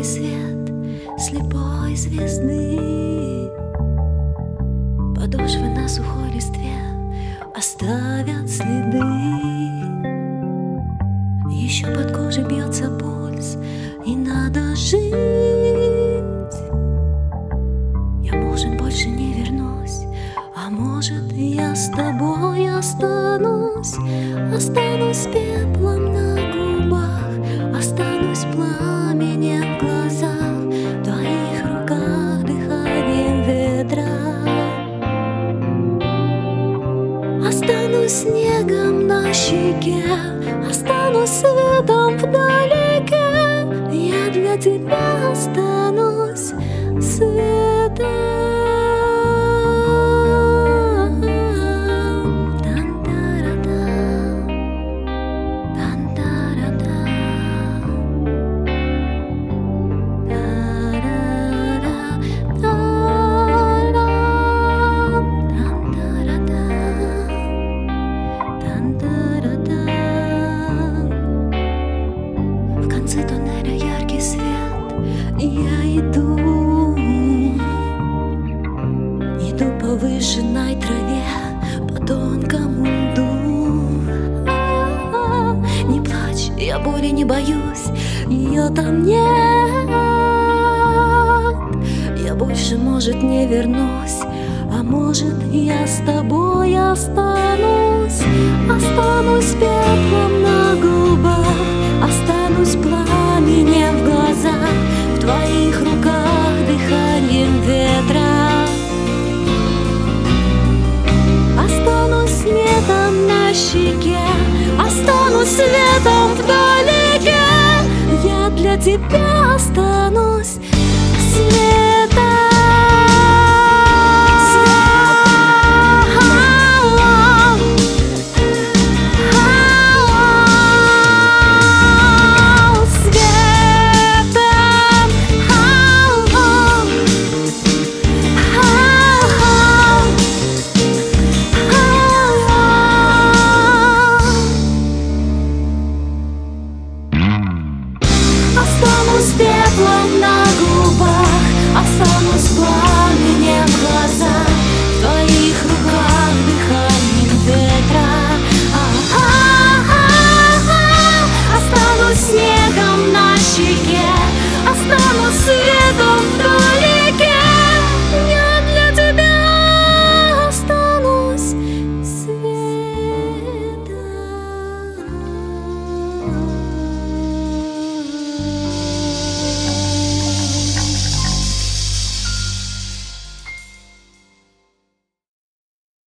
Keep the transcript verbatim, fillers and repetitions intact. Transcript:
яркий свет слепой звезды. Подошвы на сухой листве оставят следы. Еще под кожей бьется пульс, и надо жить. Я, может, больше не вернусь, а может, я с тобой останусь. Останусь пеплом на губах, останусь пламенем в глазах, в твоих руках дыханием ветра. Останусь снегом на щеке, останусь светом вдалеке. Я для тебя останусь светом. В конце туннеля яркий свет, я иду, иду по выжженной траве, по тонкому льду. Не плачь, я боли не боюсь, ее там нет. Я больше, может, не вернусь, а может, я с тобой останусь. Останусь пеплом на губах, останусь пламенем в глазах, в твоих руках дыханием ветра. Останусь светом на щеке, останусь светом вдалеке. Я для тебя останусь светом. Останусь пеплом